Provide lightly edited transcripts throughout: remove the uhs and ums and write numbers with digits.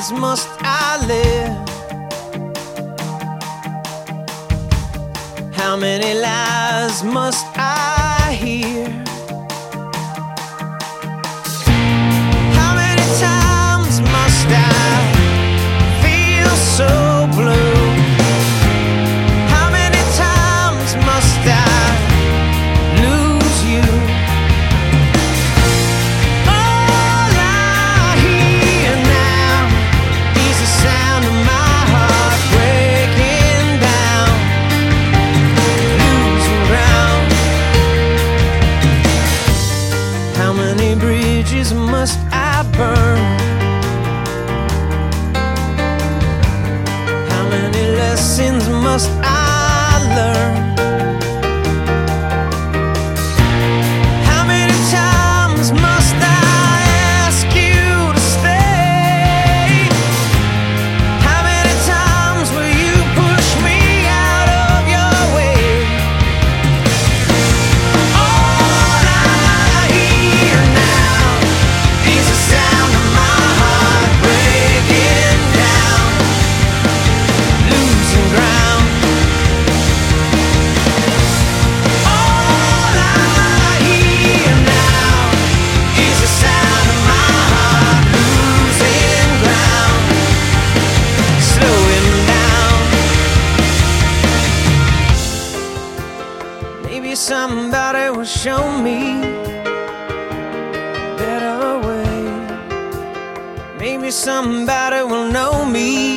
times must I live? How many lies must I hear? How many times must I feel so blue? How many times must I lose you? All I hear now is the sound of my heart breaking down, losing ground. How many bridges must I burn? How many lessons must I learn? How many times must I ask you to stay? How many times will you push me out of your way? All I hear now is the sound of my heart breaking down, losing ground. All I hear now is the sound of my heart losing ground, slowing down. Maybe somebody will show me a better way. Maybe somebody will know me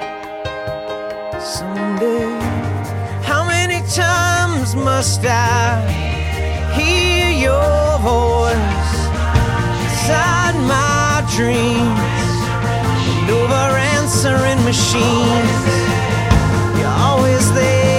someday. How many times must I hear your voice inside my dreams and over answering machines? You're always there.